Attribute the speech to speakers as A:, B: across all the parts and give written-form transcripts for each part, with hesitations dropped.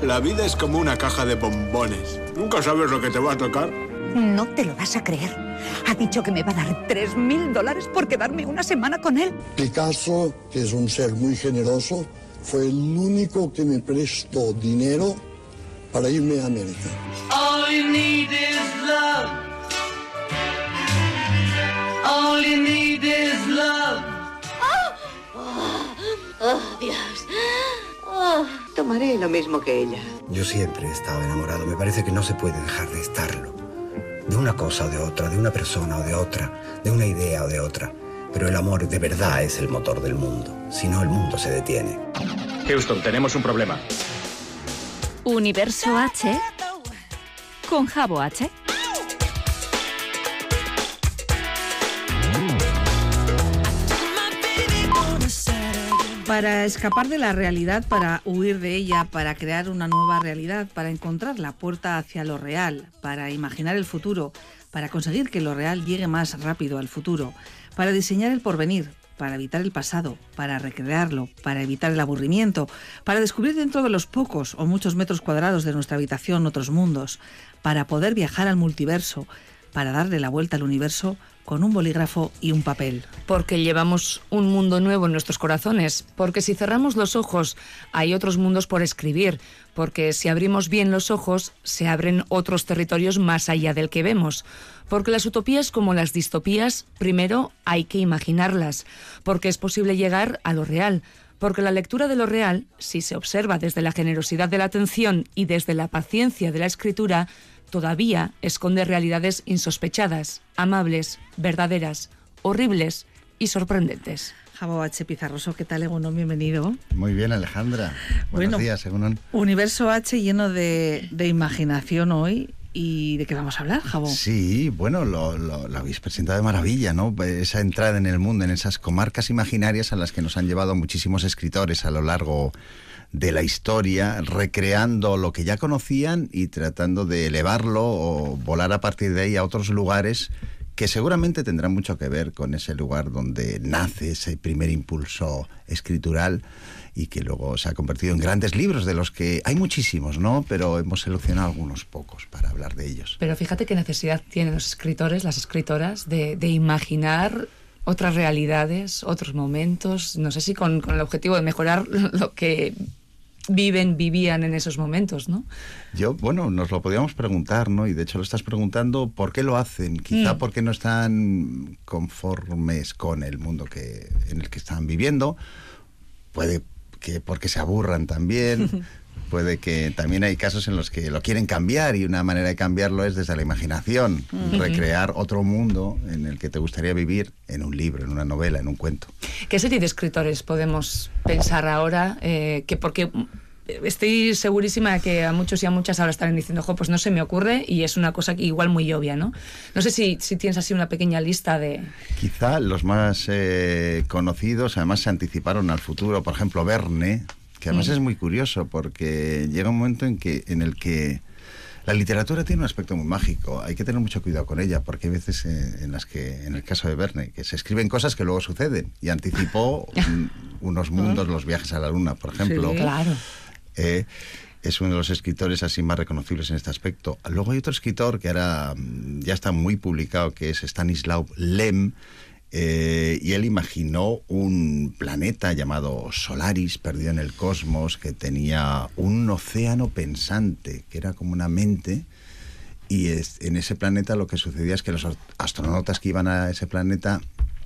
A: La vida es como una caja de bombones. Nunca sabes lo que te va a tocar.
B: No te lo vas a creer. Ha dicho que me va a dar $3.000 por quedarme una semana con él.
C: Picasso, que es un ser muy generoso, fue el único que me prestó dinero para irme a América.
D: All you need is love. All you need is love.
E: Oh, Dios. Oh.
F: Tomaré lo mismo que ella.
G: Yo siempre he estado enamorado. Me parece que no se puede dejar de estarlo. De una cosa o de otra, de una persona o de otra, de una idea o de otra. Pero el amor de verdad es el motor del mundo. Si no, el mundo se detiene.
H: Houston, tenemos un problema.
I: Universo H con Jabo H.
J: Para escapar de la realidad, para huir de ella, para crear una nueva realidad, para encontrar la puerta hacia lo real, para imaginar el futuro, para conseguir que lo real llegue más rápido al futuro, para diseñar el porvenir, para evitar el pasado, para recrearlo, para evitar el aburrimiento, para descubrir dentro de los pocos o muchos metros cuadrados de nuestra habitación otros mundos, para poder viajar al multiverso, para darle la vuelta al universo con un bolígrafo y un papel.
K: Porque llevamos un mundo nuevo en nuestros corazones, porque si cerramos los ojos hay otros mundos por escribir, porque si abrimos bien los ojos se abren otros territorios más allá del que vemos, porque las utopías como las distopías primero hay que imaginarlas, porque es posible llegar a lo real, porque la lectura de lo real, si se observa desde la generosidad de la atención y desde la paciencia de la escritura, todavía esconde realidades insospechadas, amables, verdaderas, horribles y sorprendentes.
J: Jabo H. Pizarroso, ¿qué tal, Egunon? Bienvenido.
L: Muy bien, Alejandra. Buenos días, Egunon.
J: Universo H lleno de imaginación hoy. ¿Y de qué vamos a hablar, Jabo?
L: Sí, bueno, lo habéis presentado de maravilla, ¿no? Esa entrada en el mundo, en esas comarcas imaginarias a las que nos han llevado muchísimos escritores a lo largo de la historia, recreando lo que ya conocían y tratando de elevarlo o volar a partir de ahí a otros lugares que seguramente tendrán mucho que ver con ese lugar donde nace ese primer impulso escritural y que luego se ha convertido en grandes libros, de los que hay muchísimos, ¿no? Pero hemos seleccionado algunos pocos para hablar de ellos.
K: Pero fíjate qué necesidad tienen los escritores, las escritoras, de imaginar otras realidades, otros momentos, no sé si con el objetivo de mejorar lo que vivían en esos momentos, ¿no?
L: Nos lo podíamos preguntar, ¿no? Y de hecho lo estás preguntando, ¿por qué lo hacen? Quizá porque no están conformes con el mundo en el que están viviendo. Puede que porque se aburran también. Puede que también hay casos en los que lo quieren cambiar y una manera de cambiarlo es desde la imaginación, recrear otro mundo en el que te gustaría vivir en un libro, en una novela, en un cuento.
K: ¿Qué serie de escritores podemos pensar ahora? Porque estoy segurísima que a muchos y a muchas ahora estarán diciendo, pues no se me ocurre, y es una cosa que igual muy obvia, ¿no? No sé si tienes así una pequeña lista de...
L: Quizá los más conocidos, además se anticiparon al futuro, por ejemplo, Verne, que además es muy curioso porque llega un momento en el que la literatura tiene un aspecto muy mágico. Hay que tener mucho cuidado con ella porque hay veces en las que, en el caso de Verne, que se escriben cosas que luego suceden, y anticipó unos mundos, los viajes a la luna, por ejemplo.
K: Sí, claro.
L: Es uno de los escritores así más reconocibles en este aspecto. Luego hay otro escritor que ahora ya está muy publicado, que es Stanislaw Lem, y él imaginó un planeta llamado Solaris, perdido en el cosmos, que tenía un océano pensante, que era como una mente, y en ese planeta lo que sucedía es que los astronautas que iban a ese planeta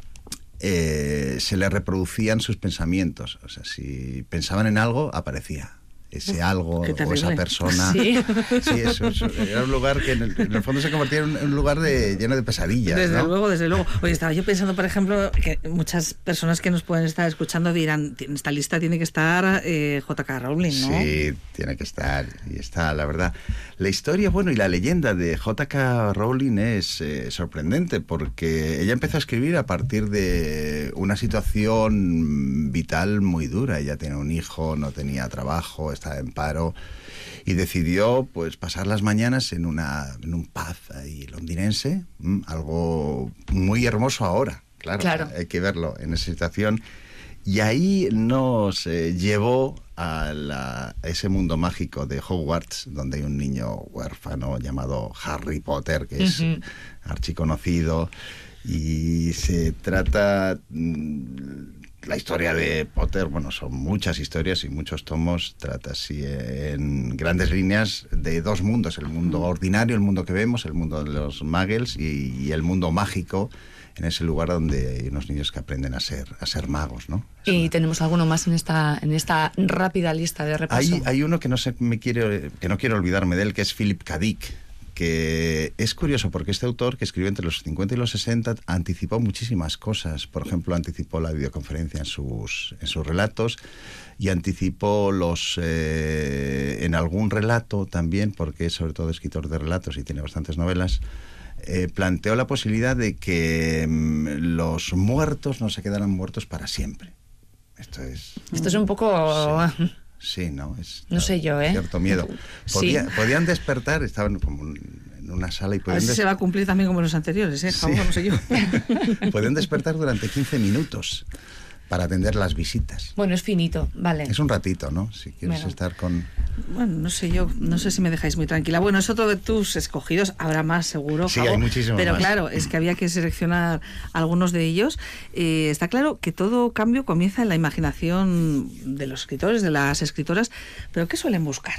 L: se les reproducían sus pensamientos. O sea, si pensaban en algo, aparecía ese algo o esa persona. Sí, eso era un lugar que en el fondo se convertía en un lugar lleno de pesadillas.
J: Desde
L: ¿no?
J: luego. Oye, estaba yo pensando, por ejemplo, que muchas personas que nos pueden estar escuchando dirán, en esta lista tiene que estar J.K. Rowling, ¿no?
L: Sí, tiene que estar, y está, la verdad. La historia, y la leyenda de J.K. Rowling es sorprendente, porque ella empezó a escribir a partir de una situación vital muy dura. Ella tenía un hijo, no tenía trabajo, estaba en paro, y decidió pues pasar las mañanas en un pub ahí londinense, algo muy hermoso ahora, claro. Hay que verlo en esa situación. Y ahí nos llevó a ese mundo mágico de Hogwarts, donde hay un niño huérfano llamado Harry Potter, que es archiconocido, y se trata... La historia de Potter, bueno, son muchas historias y muchos tomos, trata así en grandes líneas de dos mundos, el mundo ordinario, el mundo que vemos, el mundo de los muggles y el mundo mágico, en ese lugar donde hay unos niños que aprenden a ser magos, ¿no?
K: Y tenemos alguno más en esta rápida lista de repaso.
L: Hay uno que no quiero olvidarme de él, que es Philip K. Dick, que es curioso porque este autor, que escribió entre los 50 y los 60, anticipó muchísimas cosas. Por ejemplo, anticipó la videoconferencia en sus relatos, y anticipó en algún relato también, porque es sobre todo escritor de relatos y tiene bastantes novelas, planteó la posibilidad de que los muertos no se quedaran muertos para siempre. Esto es
K: un poco...
L: Sí, ¿no?
K: No sé yo, ¿eh?
L: Cierto miedo. Podían despertar, estaban como en una sala y podían...
J: A ver si se va a cumplir también como los anteriores, ¿eh?
L: Sí.
J: No sé yo.
L: Podían despertar durante 15 minutos para atender las visitas.
K: Bueno, es finito, vale.
L: Es un ratito, ¿no? Si quieres estar con...
J: Bueno, no sé yo, no sé si me dejáis muy tranquila. Bueno, es otro de tus escogidos, habrá más seguro,
L: Sí,
J: Jabo,
L: hay muchísimos
J: pero
L: más.
J: claro, es que había que seleccionar algunos de ellos. Está claro que todo cambio comienza en la imaginación de los escritores, de las escritoras, pero ¿qué suelen buscar?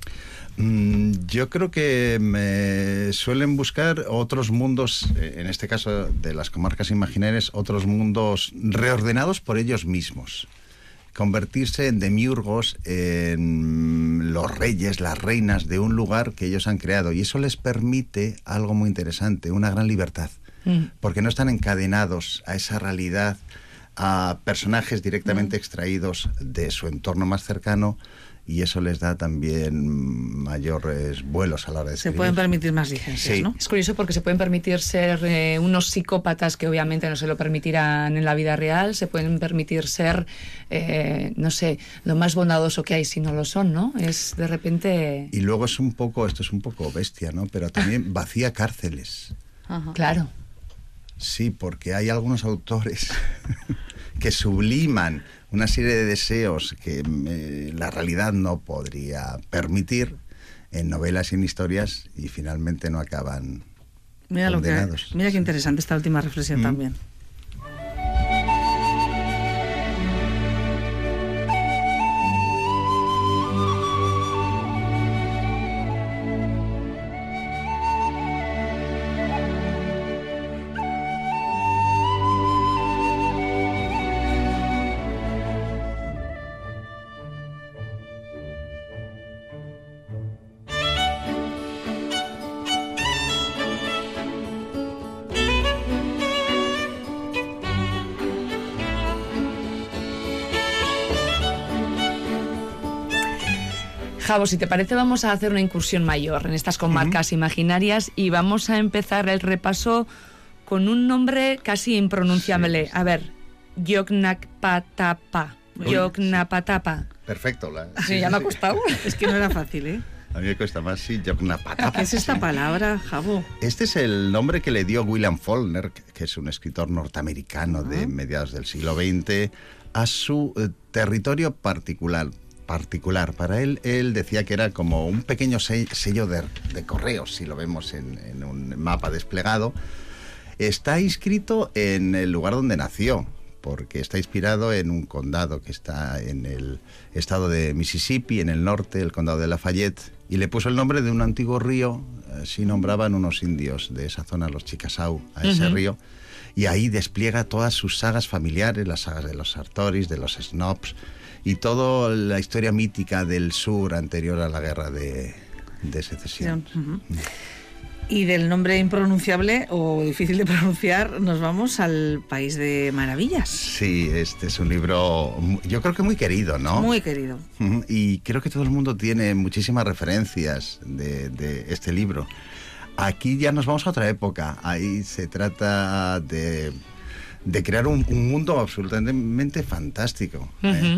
L: Yo creo que suelen buscar otros mundos, en este caso de las comarcas imaginarias, otros mundos reordenados por ellos mismos. Convertirse en demiurgos, en los reyes, las reinas de un lugar que ellos han creado. Y eso les permite algo muy interesante, una gran libertad. Porque no están encadenados a esa realidad, a personajes directamente extraídos de su entorno más cercano, y eso les da también mayores vuelos a la hora de escribir.
J: Se pueden permitir más licencias,
L: Sí.
J: ¿no?
K: Es curioso porque se pueden permitir ser unos psicópatas que obviamente no se lo permitirán en la vida real, se pueden permitir ser, no sé, lo más bondadoso que hay si no lo son, ¿no? Es de repente...
L: Y luego esto es un poco bestia, ¿no? Pero también vacía cárceles.
J: Ajá.
K: Claro.
L: Sí, porque hay algunos autores que subliman una serie de deseos que la realidad no podría permitir en novelas y en historias, y finalmente no acaban condenados.
J: Mira qué interesante esta última reflexión también.
K: Jabo, si te parece, vamos a hacer una incursión mayor en estas comarcas imaginarias y vamos a empezar el repaso con un nombre casi impronunciable. Sí. A ver, Yoknapatapa. Yoknapatapa.
L: Perfecto.
K: Sí, ya me ha costado.
J: Es que no era fácil, ¿eh?
L: A mí me cuesta más, sí, Yoknapatapa.
J: ¿Qué es esta palabra, Jabo?
L: Este es el nombre que le dio William Faulkner, que es un escritor norteamericano de mediados del siglo XX, a su territorio particular. Para él decía que era como un pequeño sello de correos, si lo vemos en un mapa desplegado. Está inscrito en el lugar donde nació, porque está inspirado en un condado que está en el estado de Mississippi, en el norte, el condado de Lafayette, y le puso el nombre de un antiguo río, así nombraban unos indios de esa zona, los Chickasaw, a ese río, y ahí despliega todas sus sagas familiares, las sagas de los Sartoris, de los Snobs, y toda la historia mítica del sur anterior a la guerra de secesión.
J: Y del nombre impronunciable o difícil de pronunciar nos vamos al País de Maravillas.
L: Sí, este es un libro, yo creo que muy querido, ¿no?
J: Muy querido.
L: Y creo que todo el mundo tiene muchísimas referencias de este libro. Aquí ya nos vamos a otra época. Ahí se trata de crear un mundo absolutamente fantástico.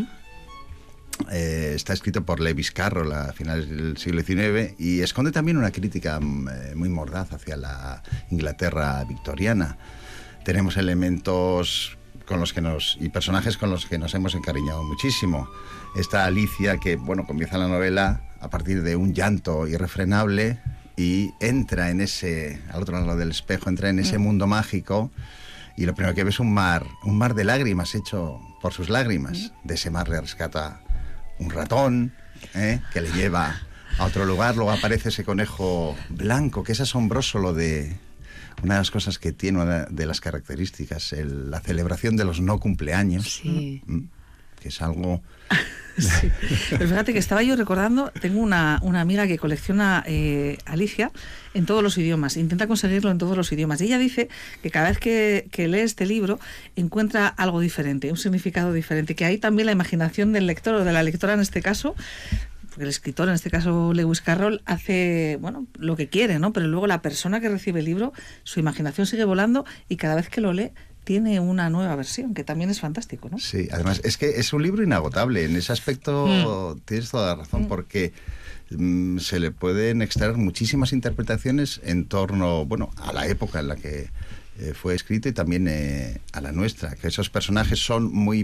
L: Está escrito por Lewis Carroll a finales del siglo XIX y esconde también una crítica muy mordaz hacia la Inglaterra victoriana. Tenemos elementos y personajes con los que nos hemos encariñado muchísimo. Está Alicia, que bueno, comienza la novela a partir de un llanto irrefrenable y entra en al otro lado del espejo, entra en ese mundo mágico, y lo primero que ve es un mar de lágrimas hecho por sus lágrimas. De ese mar le rescata un ratón, que le lleva a otro lugar. Luego aparece ese conejo blanco, que es asombroso una de las cosas que tiene, una de las características, la celebración de los no cumpleaños,
J: sí.
L: Que es algo...
J: Sí. Pero fíjate que estaba yo recordando, tengo una amiga que colecciona Alicia en todos los idiomas, intenta conseguirlo en todos los idiomas, y ella dice que cada vez que lee este libro encuentra algo diferente, un significado diferente, que ahí también la imaginación del lector o de la lectora en este caso, porque el escritor, en este caso Lewis Carroll, hace lo que quiere, ¿no? Pero luego la persona que recibe el libro, su imaginación sigue volando y cada vez que lo lee tiene una nueva versión, que también es fantástico, ¿no? Sí,
L: además es que es un libro inagotable. En ese aspecto tienes toda la razón, porque se le pueden extraer muchísimas interpretaciones en torno, a la época en la que fue escrito y también a la nuestra, que esos personajes son muy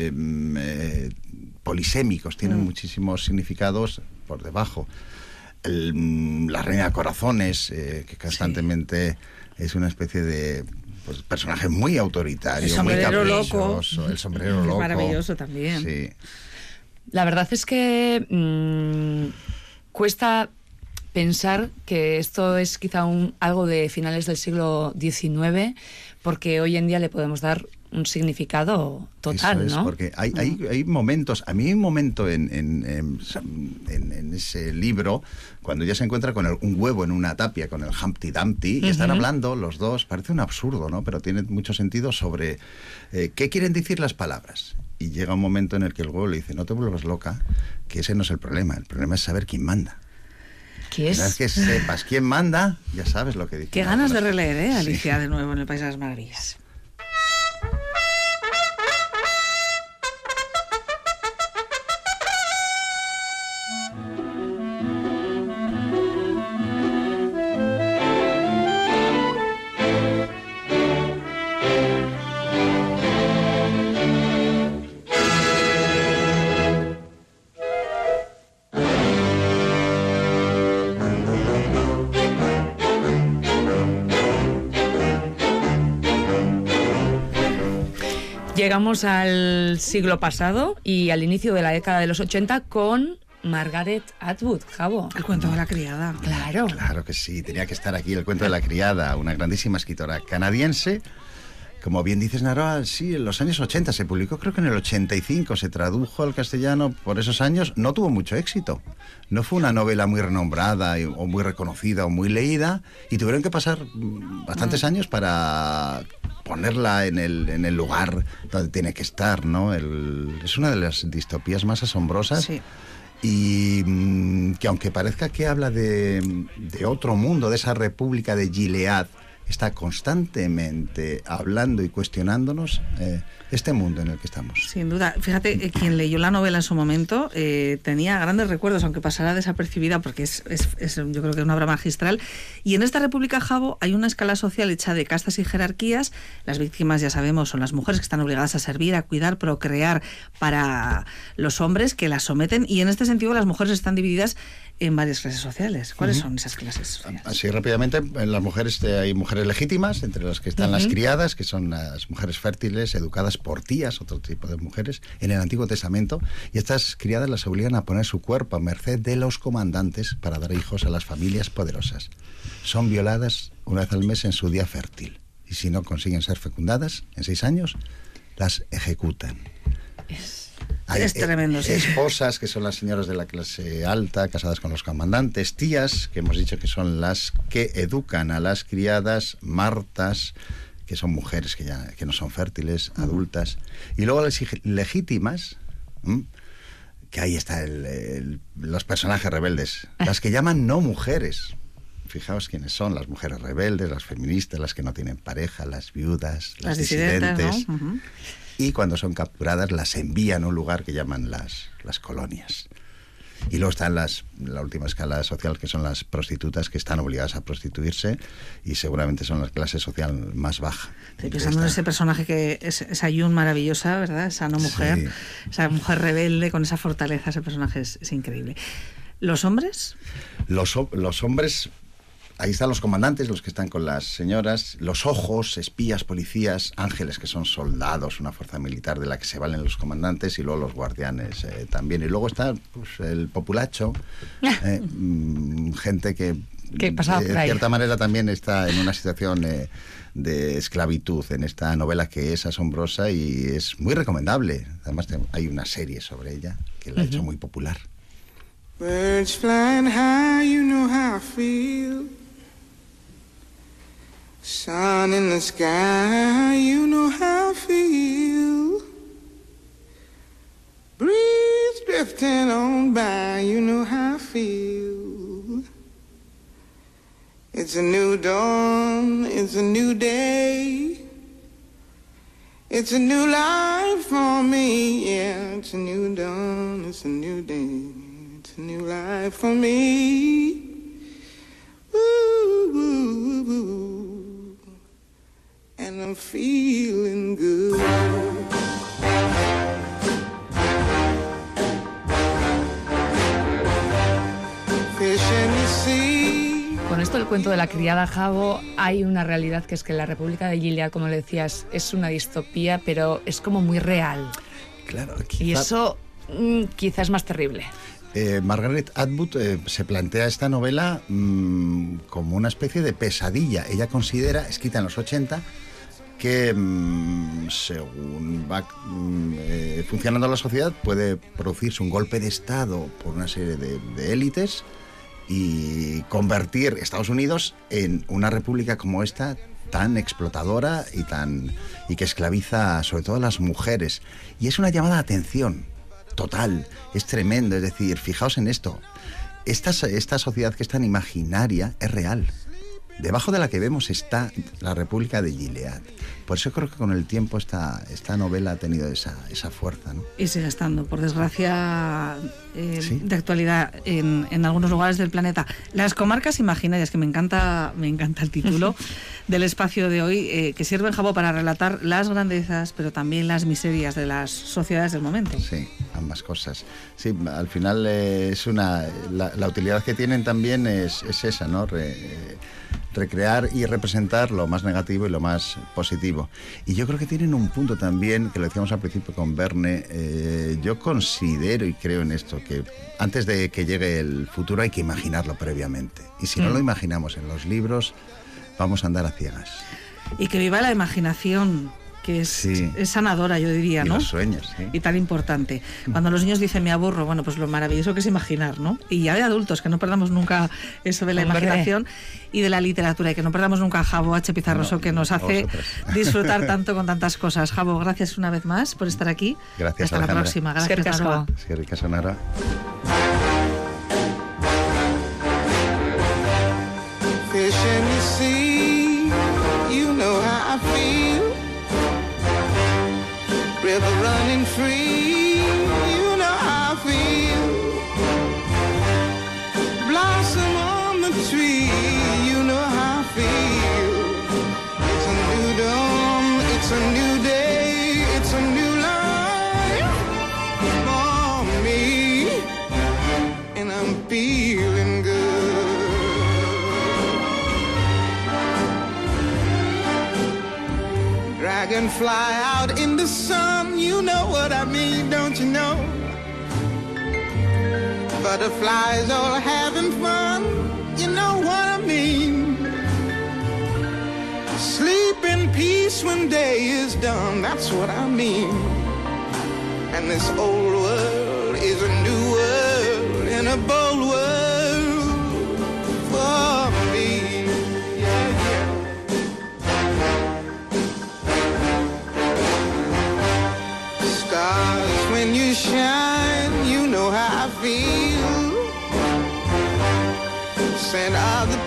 L: polisémicos, tienen muchísimos significados por debajo. La reina de corazones, que constantemente es una especie de personaje muy autoritario, muy caprichoso. El sombrero loco.
J: Maravilloso también.
L: Sí.
K: La verdad es que cuesta pensar que esto es quizá algo de finales del siglo XIX, porque hoy en día le podemos dar un significado total,
L: eso es,
K: ¿no?
L: Porque hay momentos, a mí hay un momento en ese libro, cuando ya se encuentra con un huevo en una tapia, con el Humpty Dumpty, y están hablando los dos, parece un absurdo, ¿no? Pero tiene mucho sentido sobre qué quieren decir las palabras. Y llega un momento en el que el huevo le dice, no te vuelvas loca, que ese no es el problema es saber quién manda.
K: ¿Qué es?
L: Una vez que sepas quién manda, ya sabes lo que dice.
J: Qué ganas de releer, Alicia, de nuevo en el País de las Maravillas.
K: Llegamos al siglo pasado y al inicio de la década de los 80 con Margaret Atwood, Jabo.
J: El cuento de la criada.
K: Claro.
L: Claro que sí, tenía que estar aquí el cuento de la criada, una grandísima escritora canadiense. Como bien dices, Naroa, sí, en los años 80 se publicó, creo que en el 85 se tradujo al castellano por esos años, no tuvo mucho éxito. No fue una novela muy renombrada o muy reconocida o muy leída, y tuvieron que pasar bastantes años para ponerla en el lugar donde tiene que estar, ¿no? Es una de las distopías más asombrosas.
J: Sí.
L: Y que aunque parezca que habla de otro mundo, de esa república de Gilead, está constantemente hablando y cuestionándonos este mundo en el que estamos.
J: Sin duda. Fíjate, quien leyó la novela en su momento tenía grandes recuerdos, aunque pasara desapercibida, porque es yo creo que es una obra magistral. Y en esta República, Jabo, hay una escala social hecha de castas y jerarquías. Las víctimas, ya sabemos, son las mujeres, que están obligadas a servir, a cuidar, procrear para los hombres que las someten. Y en este sentido, las mujeres están divididas en varias clases sociales. ¿Cuáles son esas clases sociales?
L: Así rápidamente, en las mujeres hay mujeres legítimas, entre las que están las criadas, que son las mujeres fértiles, educadas por tías, otro tipo de mujeres, en el Antiguo Testamento, y estas criadas las obligan a poner su cuerpo a merced de los comandantes para dar hijos a las familias poderosas. Son violadas una vez al mes en su día fértil, y si no consiguen ser fecundadas en 6 años, las ejecutan.
J: Es tremendo, sí.
L: Esposas, que son las señoras de la clase alta, casadas con los comandantes, tías, que hemos dicho que son las que educan a las criadas, martas, que son mujeres que no son fértiles, adultas, y luego las legítimas, que ahí están los personajes rebeldes, las que llaman no mujeres. Fijaos quiénes son las mujeres rebeldes, las feministas, las que no tienen pareja, las viudas, las disidentes, ¿no? Y cuando son capturadas las envían a un lugar que llaman las colonias. Y luego están la última escala social, que son las prostitutas, que están obligadas a prostituirse y seguramente son la clase social más baja.
J: Estoy pensando en ese personaje que es Ayun maravillosa, ¿verdad? Esa no mujer, sí. Esa mujer rebelde con esa fortaleza, ese personaje es increíble. ¿Los hombres?
L: Los hombres... Ahí están los comandantes, los que están con las señoras, los ojos, espías, policías, ángeles, que son soldados, una fuerza militar de la que se valen los comandantes, y luego los guardianes también. Y luego está pues, el populacho, gente que de cierta manera también está en una situación de esclavitud en esta novela, que es asombrosa y es muy recomendable. Además hay una serie sobre ella que la ha hecho muy popular.
M: Birds flying high, you know how I feel. Sun in the sky, you know how I feel. Breeze drifting on by, you know how I feel. It's a new dawn, it's a new day. It's a new life for me, yeah. It's a new dawn, it's a new day. It's a new life for me. Ooh, ooh, ooh. And I'm feeling good. Fish in the sea.
K: Con esto del cuento de la criada, Jabo, hay una realidad, que es que la República de Gilead, como le decías, es una distopía, pero es como muy real.
L: Claro,
K: y eso quizás es más terrible.
L: Margaret Atwood se plantea esta novela como una especie de pesadilla. Ella considera, escrita en los 80, que según va funcionando la sociedad, puede producirse un golpe de Estado por una serie de élites y convertir Estados Unidos en una república como esta, tan explotadora y que esclaviza sobre todo a las mujeres. Y es una llamada de atención total, es tremendo. Es decir, fijaos en esto, esta sociedad que es tan imaginaria es real. Debajo de la que vemos está la República de Gilead. Por eso creo que con el tiempo esta novela ha tenido esa fuerza, ¿no?
J: Y sigue estando, por desgracia, ¿sí? De actualidad en algunos lugares del planeta. Las comarcas imaginarias, que me encanta el título del espacio de hoy, que sirven, Jabo, para relatar las grandezas, pero también las miserias de las sociedades del momento.
L: Sí, ambas cosas. Sí, al final la utilidad que tienen también es esa, ¿no? Recrear y representar lo más negativo y lo más positivo. Y yo creo que tienen un punto también, que lo decíamos al principio con Verne, yo considero y creo en esto, que antes de que llegue el futuro hay que imaginarlo previamente. Y si no lo imaginamos en los libros, vamos a andar a ciegas.
J: Y que viva la imaginación, que es sanadora, yo diría, ¿no?
L: Y los sueños, sí.
J: Y tan importante. Cuando los niños dicen me aburro, bueno, pues lo maravilloso que es imaginar, ¿no? Y ya de adultos, que no perdamos nunca eso de la imaginación y de la literatura, y que no perdamos nunca a Jabo H. Pizarroso, que nos hace disfrutar tanto con tantas cosas. Jabo, gracias una vez más por estar aquí.
L: Gracias,
J: hasta
L: Alejandra.
J: La próxima. Gracias, Naroa.
L: Eskerrik asko, Naroa.
M: Fish in the sea, you know how I feel. River running free, you know how I feel. Blossom on the tree, you know how I feel. It's a new dawn, it's a new day, it's a new life for me, and I'm feeling good. Dragonfly out in the sun, you know what I mean, don't you know? Butterflies all having fun, you know what I mean. Sleep in peace when day is done, that's what I mean. And this old world is a new world, and a bold world for me. Yeah, yeah. Stars, when you shine, you know how I feel. Scent of the